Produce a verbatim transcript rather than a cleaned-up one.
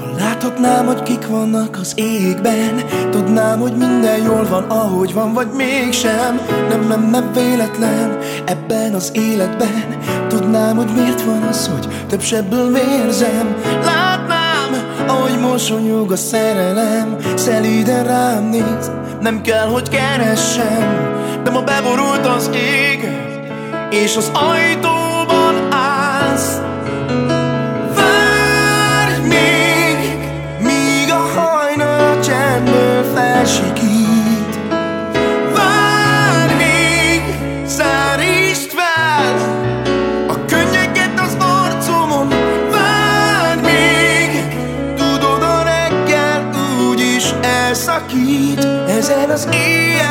Láthatnám, hogy kik vannak az égben, tudnám, hogy minden jól van, ahogy van, vagy mégsem. Nem, nem, nem véletlen ebben az életben. Tudnám, hogy miért van az, hogy több sebből vérzem. Látnám, ahogy mosolyog a szerelem, szelíden rám néz, nem kell, hogy keressem. De ma beborult az ég, és az ajtóban állsz. Felsikít. Várj még, szárítsd fel a könnyeket az arcomon. Várj még, tudod, a reggel úgyis elszakít ezen az éjjel.